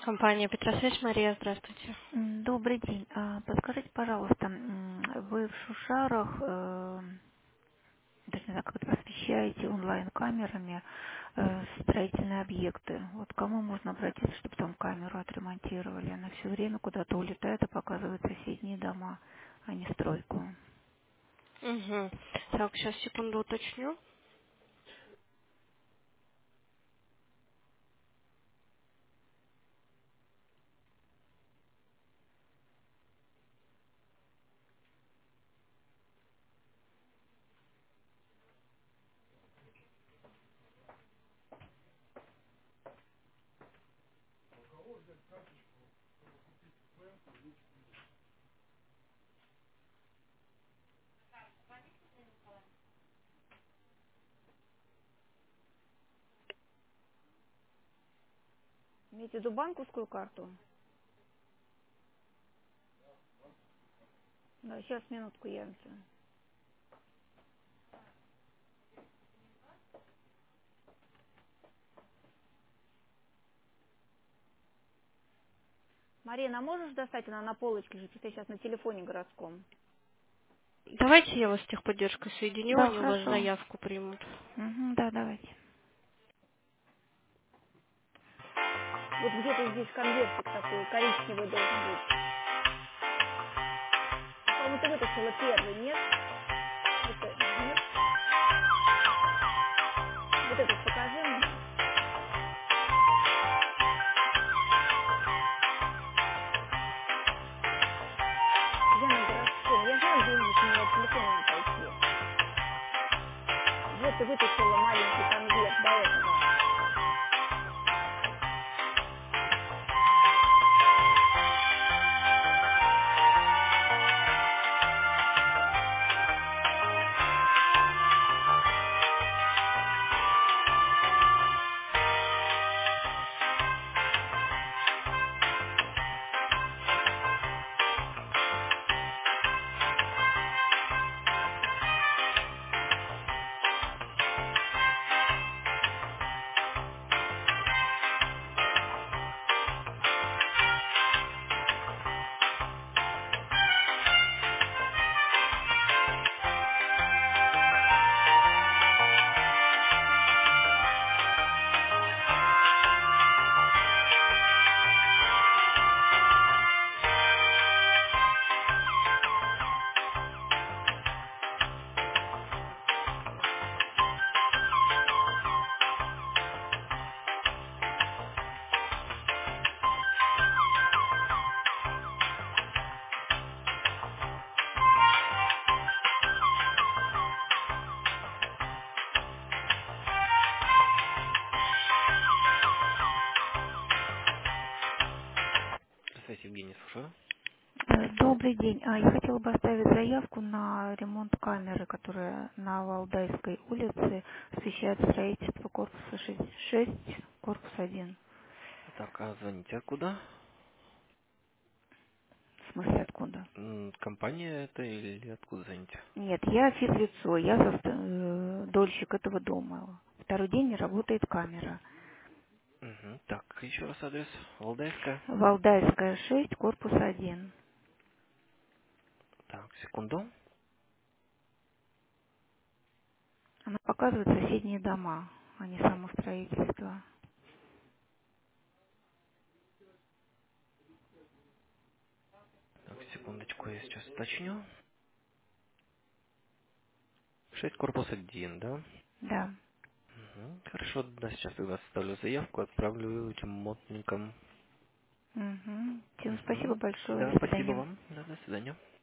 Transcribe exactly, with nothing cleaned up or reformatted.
Компания Петросвеч, Мария, здравствуйте. М, Добрый день. А, Подскажите, пожалуйста, м, вы в Шушарах, э, даже не знаю, как это освещаете онлайн-камерами э, строительные объекты. Вот к кому можно обратиться, чтобы там камеру отремонтировали? Она все время куда-то улетает и показывает соседние дома, а не стройку. Угу. Так, сейчас секунду уточню. Имеете в виду банковскую карту? Да, сейчас минутку я. Марина, а можешь достать? Она на полочке лежит. Я сейчас на телефоне городском. Давайте я вас с техподдержкой соединю, Да, они у вас хорошо. заявку примут. Мгм, да, давайте. Вот где-то здесь конвертик такой коричневый должен быть. По-моему, ты вытащила первый, нет? Вот это, нет? Вот этот покажи мне. Я на городском. Я знаю, где здесь, мне от телефона надо пойти. Вот ты вытащила маленький конверт до этого. Здравствуйте, Евгений, слушаю. Э, Добрый день. А, Я хотела бы оставить заявку на ремонт камеры, которая на Валдайской улице освещает строительство корпуса шесть, шесть, корпус один. Так, а звоните откуда? В смысле откуда? М, Компания это или откуда звоните? Нет, я физлицо, я зас- э, дольщик этого дома. Второй день не работает камера. Мгм. Так, еще раз адрес. Валдайская. Валдайская шесть, корпус один. Так, секунду. Она показывает соседние дома, а не само строительство. Так, секундочку, я сейчас уточню. Шесть корпус один, да? Да. Мгм. Хорошо, да, сейчас тогда составлю заявку, отправлю ремонтникам. Угу. Всем спасибо Мгм. большое. Да, До спасибо свидания. вам. Да, до свидания.